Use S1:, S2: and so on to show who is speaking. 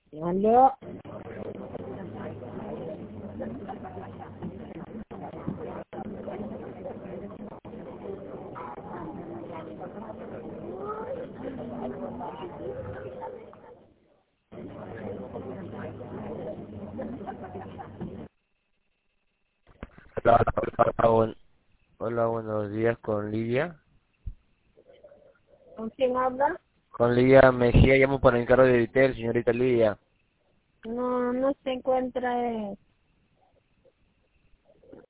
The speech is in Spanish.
S1: Aló.
S2: Hola, buenos días con Lidia.
S1: ¿Con quién habla?
S2: Con Lidia Mejía, llamo para el encargo de Vitel, señorita Lidia.
S1: No se encuentra.